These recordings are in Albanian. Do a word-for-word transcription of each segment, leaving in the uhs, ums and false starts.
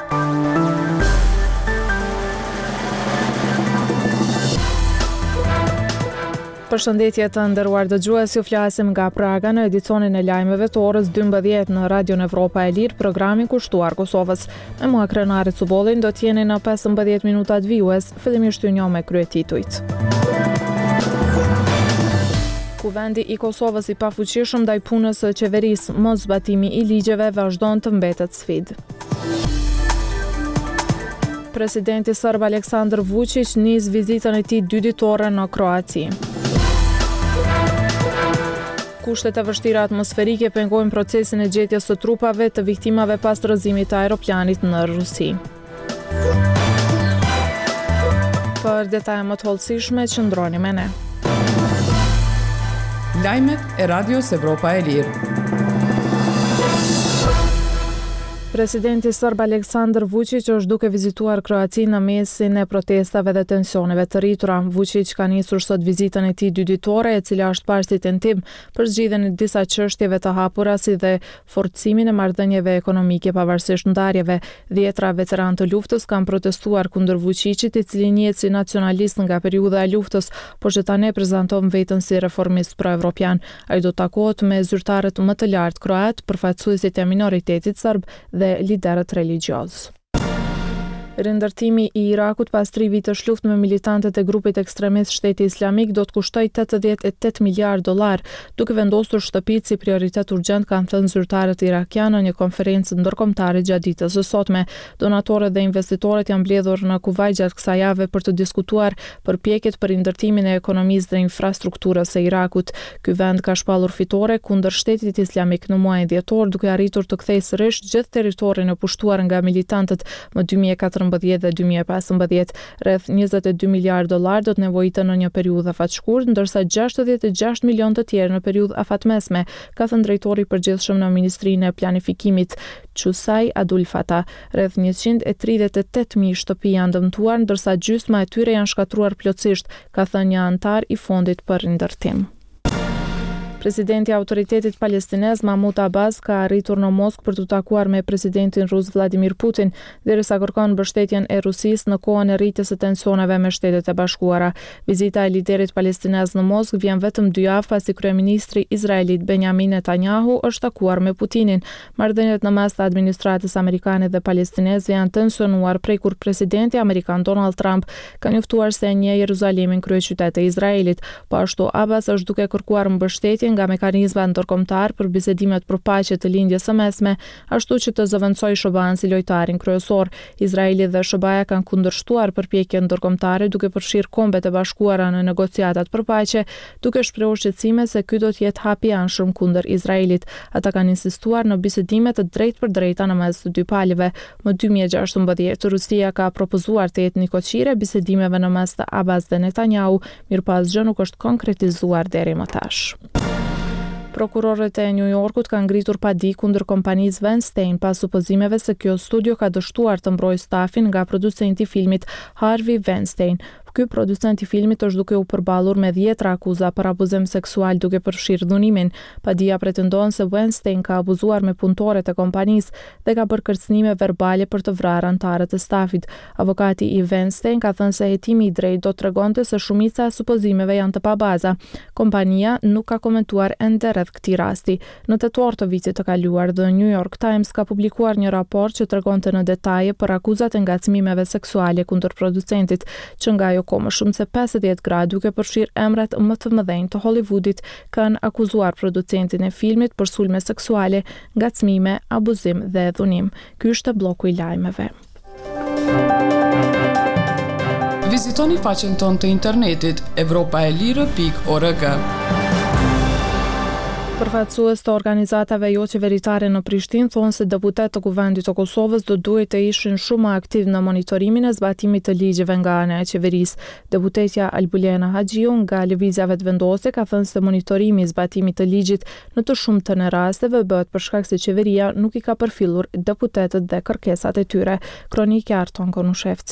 Përshëndetje të nderuar dëgjues, ju flasim nga Praga në edicionin e lajmeve të orës dymbëdhjetë në Radion Evropa e Lirë, programi kushtuar Kosovës. Me mua Krenari Cubollin do t'jeni në pesëmbëdhjetë minutat vijues, fillimisht ju njoh me kryetitujt. Kuvendi i Kosovës i pafuqishëm ndaj punës së qeverisë, mos zbatimi i ligjeve vazhdon të mbetet sfidë. Presidenti serb Aleksandar Vučić nis vizitën e tij dyditore në Kroaci. Kushtet e vështira atmosferike pengojnë procesin e gjetjes së trupave të viktimave pas rrëzimit të aeroplanit në Rusi. Për detaje më të hollësishme, qëndroni me ne. Lajmet e Radios Evropa e Lirë. Presidenti serb Aleksandar Vučić është duke vizituar Kroacinë në mesin e protestave dhe tensioneve të rritura. Vučić ka nisur sot vizitën e tij dyditore, e cila është parë si tentim për zgjidhjen e disa çështjeve të hapura si dhe forcimin e marrëdhënieve ekonomike pavarësisht ndarjeve. Dhjetra veteranë të luftës kanë protestuar kundër Vučićit, i cili njihet si nacionalist nga periudha e luftës, por që tani prezanton veten si reformist pro-evropian. Ai do të takohet me zyrtarët më të lartë kroat, përfaqësuesit e minoritetit serb dhe liderët religjioz. Rindërtimi i Irakut pas tri vitësh luftë me militantët e grupit ekstremist Shteti Islamik do të kushtoj tetëdhjetë e tetë miliardë dollar, duke vendosur shtëpitë si prioritet urgjent, kanë thënë zyrtarët irakianë në një konferencë ndërkombëtare gjatë ditës së sotme. Donatorët dhe investitorët janë mbledhur në Kuvajt gjatë kësaj jave për të diskutuar përpjekjet për rindërtimin e ekonomisë dhe infrastrukturës së Irakut. Ky vend ka shpallur fitore kundër Shtetit Islamik në muajin dhjetor, duke arritur të kthejë sërish gjithë territorin e pushtuar nga militantët më dy mijë e katërmbëdhjetë dhe dy mijë e pesëmbëdhjetë. Rreth njëzet e dy miliardë dollar do të nevojiten në një periudhë afatshkurt, ndërsa gjashtëdhjetë e gjashtë milion të tjerë në periudhë afatmesme, ka thënë drejtori i përgjithshëm në Ministrinë e Planifikimit, Qusaj Adul Fata. Rreth njëqind e tridhjetë e tetë mijë shtëpi janë dëmtuar, ndërsa gjysma e tyre janë shkatruar plotësisht, ka thënë një antar i Fondit për Rindërtim. Presidenti i Autoritetit Palestinez Mahmud Abbas ka arritur në Moskë për të takuar me presidentin rus Vladimir Putin, derisa kërkon mbështetjen e Rusisë në kohën e rritjes së tensioneve me Shtetet e Bashkuara. Vizita e liderit palestinez në Moskë vjen vetëm dy javë pasi kryeministri izraelit Benjamin Netanyahu është takuar me Putinin. Marrëdhëniet në mes të administratës amerikane dhe palestineze janë tensionuar prej kur presidenti amerikan Donald Trump ka njoftuar se e njeh Jeruzalemin kryeqytet e Izraelit. Po ashtu Abbas është duke kërkuar mbështetje nga mekanizma ndërkombëtar për bisedimet për paqe të lindjes së mesme, ashtu që të zëvendësojë S B A-n si lojtarin kryesor. Izraeli dhe S B A-ja kanë kundërshtuar përpjekjen ndërkombëtare duke përfshirë Kombet e Bashkuara në negociatat për paqe, duke shprehur shqetësime se ky do të jetë hap i anshëm kundër Izraelit. Ata kanë insistuar në bisedime të drejtë për drejta në mes të dy palëve. Më dy mijë e gjashtëmbëdhjetë Rusia ka propozuar të jetë nikoqire bisedimeve në mes të Abbas dhe Netanyahu, mirëpas gjë nuk është konkretizuar deri më tash. Prokurorët e New Yorkut kanë ngritur padi kundër kompanisë Weinstein pas supozimeve se kjo studio ka dështuar të mbrojë stafin nga producenti i filmit Harvey Weinstein. Ky producent i filmit është duke u përballur me dhjetra akuza për abuzim seksual duke përfshirë dhunimin. Padia pretendon se Weinstein ka abuzuar me punëtorët e kompanisë dhe ka bërë kërcënime verbale për të vrarë anëtarët e stafit. Avokati i Weinstein ka thënë se hetimi i drejtë do tregonte se shumica e supozimeve janë të pabaza. Kompania nuk ka komentuar ende rreth këtij rasti. Në tetor të vitit të kaluar, The New York Times ka publikuar një raport që tregonte në detaje për akuzat e ngacmimeve seksuale kundër producentit, që nga ko më shumë se pesëdhjetë gra, duke përfshirë emrat më të mëdhenj të Hollywoodit, kanë akuzuar producentin e filmit për sulme seksuale, ngacmime, abuzim dhe dhunim. Ky është bloku i lajmeve. Vizitoni faqen tonë të internetit evropaelire pikë org. Përfaqësues të organizatave jo qeveritare në Prishtinë thonë se deputetët të Kuvendit të Kosovës do duhet të ishin shumë aktiv në monitorimin e zbatimit të ligjeve nga ana e qeverisë. Deputetja Albulena Haxhiu nga lëvizja vetëvendose ka thënë se monitorimi i zbatimit të ligjit në të shumtën e rasteve bëhet për shkak se qeveria nuk i ka përfillur deputetët dhe kërkesat e tyre. Kronikja Arton Konushevcit.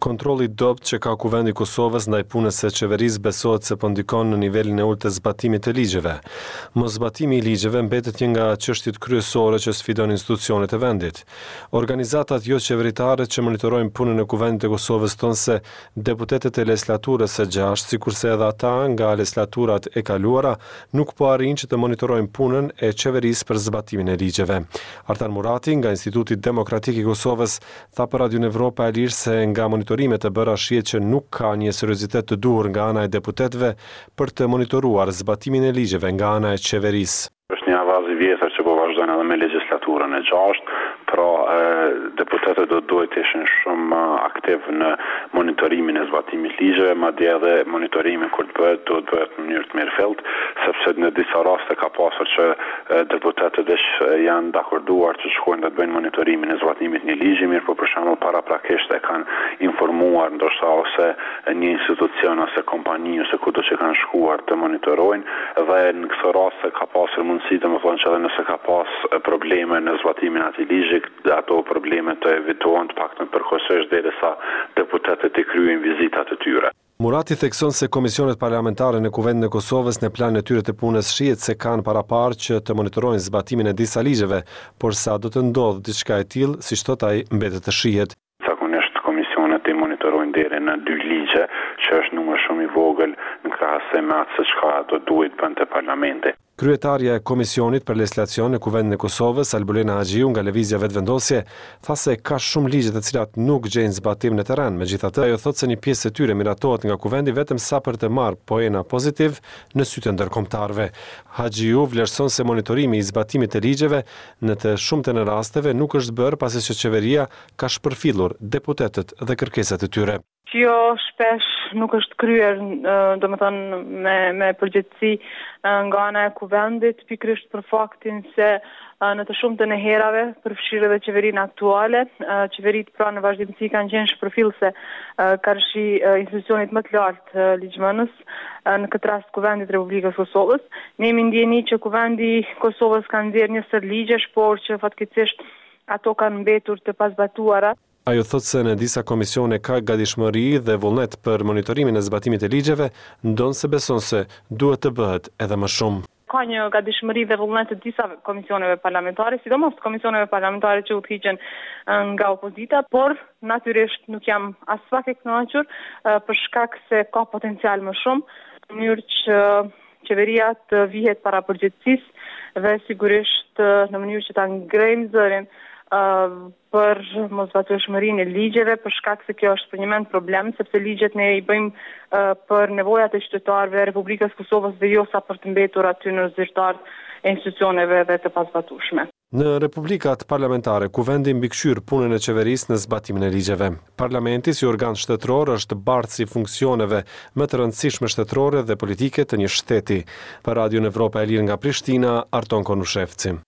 Kontrolli i dobët që ka Kuvendi i Kosovës ndaj punës së qeverisë besohet se po ndikon në nivelin e ulët të zbatimit të ligjeve. Moszbatimi i ligjeve mbetet një nga çështjet kryesore që sfidon institucionet e vendit. Organizatat jo qeveritare që monitorojnë punën e Kuvendit të Kosovës thonë se deputetët e legislaturës së gjashtë, sikurse edhe ata nga legislaturat e kaluara, nuk po arrin që të monitorojnë punën e qeverisë për zbatimin e ligjeve. Artan Murati nga Instituti Demokratik i Kosovës tha për Radio Evropa e Lirë se nga monitorimet e bëra shihet që nuk ka një seriozitet të duhur nga ana e deputetëve për të monitoruar zbatimin e ligjeve nga ana e qeverisë. Është një avaz i vjetër që po vazhdojnë edhe me legjislaturën e gjashtë, pra deputetët do duhet të ishin shumë aktiv në monitorimin e zbatimit ligjeve, madje edhe monitorimin kur të bëhet do të bëhet në mënyrë të mirëfillt, sepse në disa raste ka pasur që deputetët janë dakorduar që shkojnë të bëjnë monitorimin e zbatimit një ligji, mirë po për shembull paraprakisht e kanë informuar ndoshta ose një institucion ose kompani ose kudo që kanë shkuar të monitorojnë dhe në këtë rast ka pasur mundësi të më thonë që edhe nëse ka pas probleme në zbatimin e atij ligji, ato probleme të evitohen të paktën përkohësisht derisa deputetët i kryejnë vizitat e tyre. Murati thekson se komisionet parlamentare në Kuvendin e Kosovës në planin e tyre të punës shihet se kanë paraparë që të monitorojnë zbatimin e disa ligjeve, por sa do të ndodhë diçka e tillë, siç thot ai, mbetet të shihet. Zakonisht komisionet i monitorojnë deri në dy ligje, që është numër shumë i vogël në krahasim me atë se çka do duhet bënte parlamenti. Kryetarja e Komisionit për Legislacion në Kuvendin e Kosovës, Albulena Haxhiu nga Lëvizja Vetvendosje, tha se ka shumë ligje të cilat nuk gjejnë zbatim në terren. Megjithatë, ajo thotë se një pjesë e tyre miratohet nga Kuvendi vetëm sa për të marrë poena pozitiv në sytë e ndërkombëtarëve. Haxhiu vlerëson se monitorimi i zbatimit të ligjeve në të shumtën e rasteve nuk është bërë pasi që qeveria ka shpërfillur deputetët dhe kërkesat e tyre. Jo shpesh nuk është kryer, domethënë me me përgjegjësi nga ana e Kuvendit, pikërisht për faktin se në të shumtën e herave, përfshirë edhe qeverinë aktuale, qeveritë pra në vazhdimsi kanë qenë shpërfillse karshi institucionit më të lartë ligjvënës, në këtë rast Kuvendit Republikës Kosovës. Ne jemi ndjeni që Kuvendi Kosovës ka nxjerrë një sër ligjesh, por që fatkeqësisht ato kanë mbetur të pazbatuara. Ajo thotë se në disa komisione ka gatishmëri dhe vullnet për monitorimin e zbatimit të ligjeve, ndonse beson se duhet të bëhet edhe më shumë. Ka një gatishmëri dhe vullnet të disa komisioneve parlamentare, sidomos komisioneve parlamentare që udhëhiqen nga opozita, por natyrisht nuk jam as pak e kënaqur për shkak se ka potencial më shumë, në mënyrë që qeveria të vihet para përgjegjësisë dhe sigurisht në mënyrë që ta ngrejnë zërin Uh, për mosbatueshmërinë e ligjeve, për shkak se kjo është për një mend problem, sepse ligjet ne i bëjmë uh, për nevojat e qytetarëve e Republikës Kosovës dhe jo sa për të mbetur aty në zyrtar e institucioneve dhe të pazbatueshme. Në republikat parlamentare, Kuvendi mbikëqyr punën e qeverisë në zbatimin e ligjeve. Parlamenti si organ shtetëror është bardhës i funksioneve më të rëndësishme shtetërore dhe politike të një shteti. Për Radio Evropa e Lirë nga Prishtina, Arton Konushevci.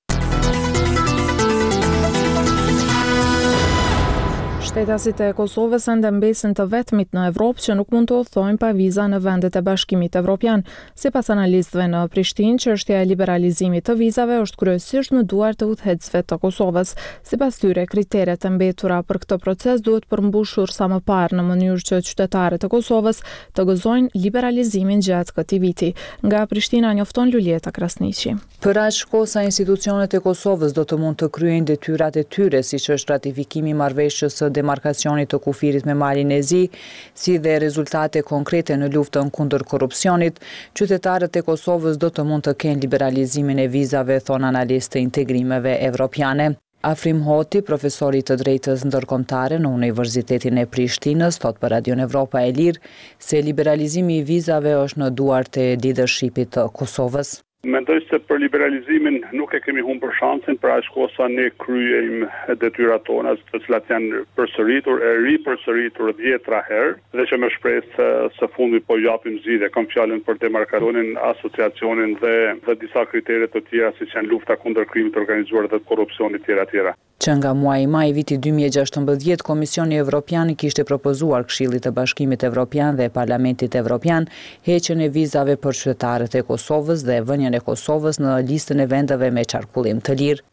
Shtetasit e Kosovës ende mbesin të vetmit në Evropë që nuk mund të udhtojnë pa viza në vendet e Bashkimit Evropian. Sipas analistëve në Prishtinë, çështja e liberalizimit të vizave është kryesisht në duart të udhëheqësve të Kosovës. Sipas tyre, kriteret e mbetura për këtë proces duhet përmbushur sa më parë në mënyrë që qytetarët e Kosovës të gëzojnë liberalizimin gjatë këtij viti. Nga Prishtina njofton Lulieta Krasniqi. Për aq kohë sa institucionet e Kosovës do të mund të kryejnë detyrat e tyre, siç është ratifikimi i marrëveshjes së demarkacionit të kufirit me Malin e Zi, si dhe rezultate konkrete në luftën kundër korrupsionit, qytetarët e Kosovës do të mund të kenë liberalizimin e vizave, thon analistë të integrimeve evropiane. Afrim Hoti, profesori të drejtës ndërkombëtare në Universitetin e Prishtinës, thot për Radio Evropa e Lirë se liberalizimi i vizave është në duart e leadershipit të Kosovës. Mendoj se për liberalizimin nuk e kemi humbur shansin për aq kohë sa ne kryejm detyrat tona, të cilat janë përsëritur, e ripërsëritur dhjetra herë, dhe që me shpresë së fundi po japim zgjidhje. Kam fjalën për demarkacionin, asociacionin dhe dhe disa kritere të tjera siç janë lufta kundër krimit të organizuar dhe korrupsionit tjera tjera. Që nga muaji maj viti dy mijë e gjashtëmbëdhjetë, Komisioni Evropian kishte propozuar Këshillit të Bashkimit Evropian dhe Parlamentit Evropian heqjen e vizave për qytetarët e Kosovës dhe vënien e Kosovës në listën e vendeve me qarkullim të lirë.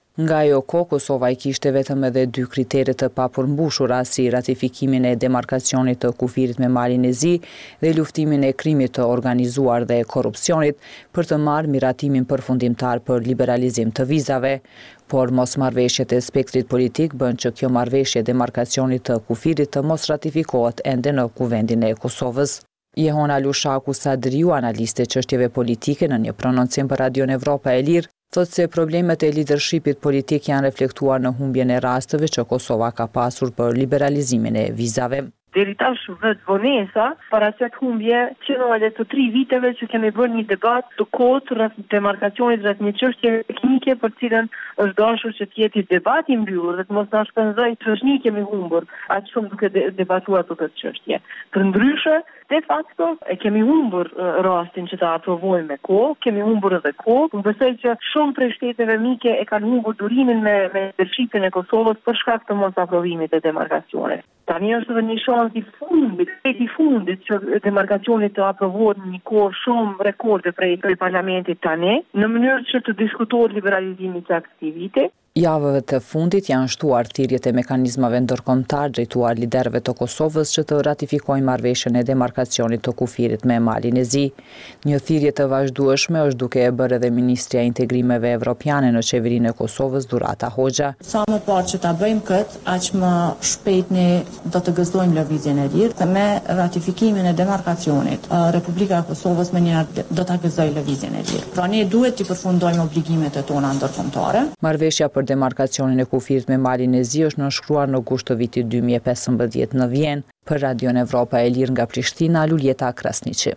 Nga ajo kohë, Kosova i kishte vetëm edhe dy kriteret të papërmbushura si ratifikimin e demarkacionit të kufirit me Malin e Zi dhe luftimin e krimit të organizuar dhe korrupsionit për të marrë miratimin përfundimtar për liberalizim të vizave. Por mosmarrëveshjet e spektrit politik bën që kjo marrëveshje demarkacionit të kufirit të mos ratifikohet ende në Kuvendin e Kosovës. Jehona Lushaku Sadriu, analiste çështjeve politike, në një prononcim për Radion Evropa e Lirë, thotë se problemet e leadershipit politik janë reflektuar në humbjen e rasteve që Kosova ka pasur për liberalizimin e vizave. Deri tash vetë vonesa para kësaj humbje që në të tri viteve që kemi bërë një debat të kotë rreth demarkacionit rreth një çështje teknike për cilën është dashur që të jetë debat i mbyllur dhe të mos na shpenzoj çështje kemi humbur aq shumë duke debatuar për këtë çështje. Përndryshe, de facto e kemi humbur rastin që ta aprovojmë me kohë, kemi humbur edhe kohë. Unë besoj që shumë prej shteteve mike e kanë humbur durimin me me leadershipin e Kosovës për shkak të mos aprovimit të demarkacionit. Tani është edhe një shans i fundit, i fundit që demarkacionit të aprovohet në një kohë shumë rekorde prej, prej parlamentit tani, në mënyrë që të diskutohet liberalizimi të aktivite. Javëve të fundit janë shtuar thirrjet e mekanizmave ndërkombëtar drejtuar liderëve të Kosovës që të ratifikojnë marrëveshjen e demarkacionit të kufirit me Malin e Zi. Një thirrje të vazhdueshme është duke e bërë edhe Ministria e Integrimeve Evropiane në qeverinë e Kosovës, Durata Hoxha. Sa më parë që ta bëjmë këtë, aq më shpejt ne do të gëzojmë lëvizjen e lirë. Me ratifikimin e demarkacionit, Republika e Kosovës më njëherë do ta gëzojë lëvizjen e lirë. Pra ne duhet të përfundojmë obligimet e tona ndërkombëtare. Marrëveshja për demarkacionin e kufirit me Malin e Zi është nënshkruar në gusht të vitit dy mijë e pesëmbëdhjetë në Vjenë. Për Radion Evropa e Lirë nga Prishtina, Luljeta Krasniqi.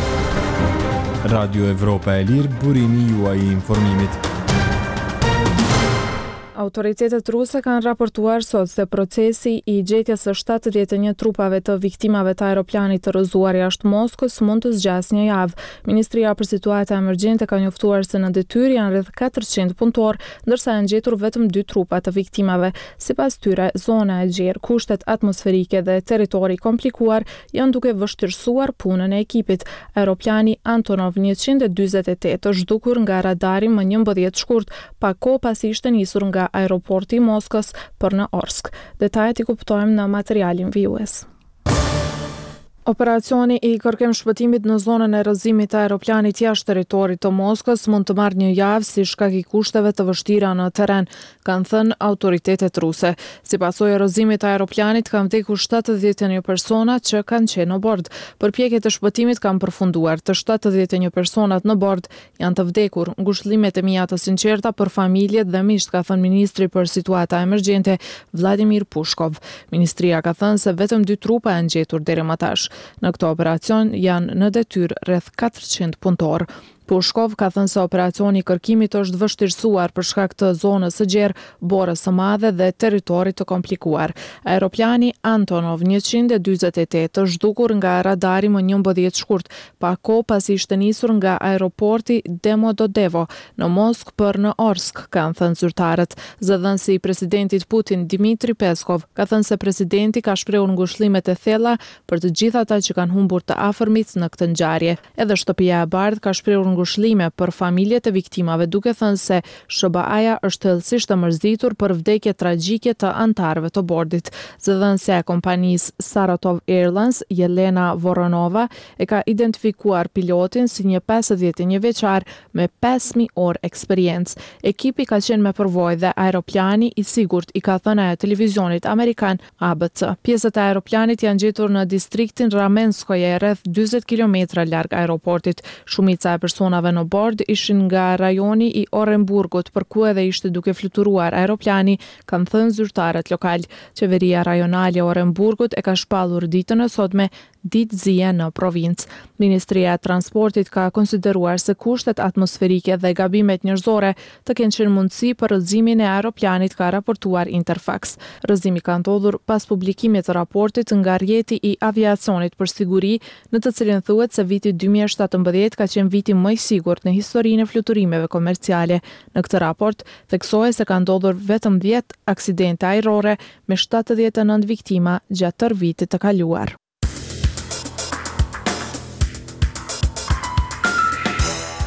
Radio Evropa e Lirë, burimi juaj i informimit. Autoritetet ruse kanë raportuar sot se procesi i gjetjes së shtatëdhjetë e një trupave të viktimave të aeroplanit të rrëzuar jashtë Moskës mund të zgjasë një javë. Ministria për situata emergjente ka njoftuar se në detyrë janë rreth katërqind punëtor, ndërsa janë gjetur vetëm dy trupa të viktimave. Sipas tyre, zona e gjerë, kushtet atmosferike dhe territori komplikuar janë duke vështirësuar punën e ekipit. Aeroplani Antonov njëqind e dyzet e tetë është zhdukur nga radari më njëmbëdhjetë shkurt, pa kohë pasi ishte nisur nga aeroporti i Moskës për në Orsk. Detajet i kuptojmë në materialin vijues. Operacioni i kërkim shpëtimit në zonën e rrëzimit të aeroplanit jashtë territorit të Moskës mund të marrë një javë si shkak i kushteve të vështira në terren, kanë thënë autoritetet ruse. Si pasojë e rrëzimit të aeroplanit kanë vdekur shtatëdhjetë e një persona që kanë qenë në bord. Përpjekjet e shpëtimit kanë përfunduar. Të shtatëdhjetë e një personat në bord janë të vdekur. Ngushëllimet e mia të sinqerta për familjet dhe miqt, ka thënë ministri për situata emergjente Vladimir Pushkov. Ministria ka thënë se vetëm dy trupa janë gjetur deri më tash. Në këtë operacion janë në detyrë rreth katërqind punëtor. Pushkov ka thënë se operacioni i kërkimit është vështirësuar për shkak të zonës së gjerë, borës së madhe dhe territorit të komplikuar. Aeroplani Antonov njëqind e dyzet e tetë është zhdukur nga radari më njëmbëdhjetë shkurt, pa kohë pasi ishte nisur nga aeroporti Domodedovo në Moskë për në Orsk, kanë thënë zyrtarët. Zëdhënësi i presidentit Putin, Dmitri Peskov, ka thënë se presidenti ka shprehur ngushëllimet e thella për të gjithë ata që kanë humbur të afërmit në këtë ngjarje. Edhe shtëpia e bardhë ka shprehur ngushëllime për familjet e viktimave, duke thënë se S B A-ja është thellësisht e mërzitur për vdekjet tragjike të anëtarëve të bordit. Zëdhënësja e kompanisë Saratov Airlines, Jelena Voronova, e ka identifikuar pilotin si një pesëdhjetë e një vjeçar me pesë mijë orë eksperiencë. Ekipi ka qenë me përvojë dhe aeroplani i sigurt, i ka thënë ajo televizionit amerikan A B C. Pjesët e aeroplanit janë gjetur në distriktin Ramenskoje, rreth dyzet kilometra larg aeroportit. Shumica e personave në bord ishin nga rajoni i Orenburgut, për ku edhe ishte duke fluturuar aeroplani, kanë thënë zyrtarët lokal. Qeveria rajonale e Orenburgut e ka shpallur ditën e sotme ditë zie në provincë. Ministria e Transportit ka konsideruar se kushtet atmosferike dhe gabimet njerëzore të kenë qenë mundësi për rrëzimin e aeroplanit, ka raportuar Interfax. Rrëzimi ka ndodhur pas publikimit të raportit nga rjeti i aviacionit për siguri, në të cilin thuhet se viti dy mijë e shtatëmbëdhjetë ka qenë viti më i sigurt në historinë e fluturimeve komerciale. Në këtë raport theksohet se ka ndodhur vetëm dhjetë aksidente ajrore me shtatëdhjetë e nëntë viktima gjatë tërë vitit të kaluar.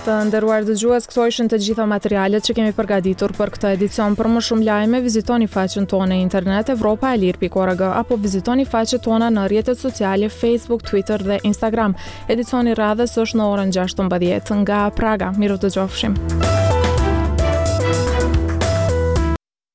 Të nderuar dëgjues, këto ishin të gjitha materialet që kemi përgatitur për këtë edicion. Për më shumë lajme, vizitoni faqen tonë internet europa e lir pikë org apo vizitoni faqet tona në rrjetet sociale Facebook, Twitter dhe Instagram. Edicioni radhës është në orën gjashtëmbëdhjetë nga Praga. Miru të qofshim.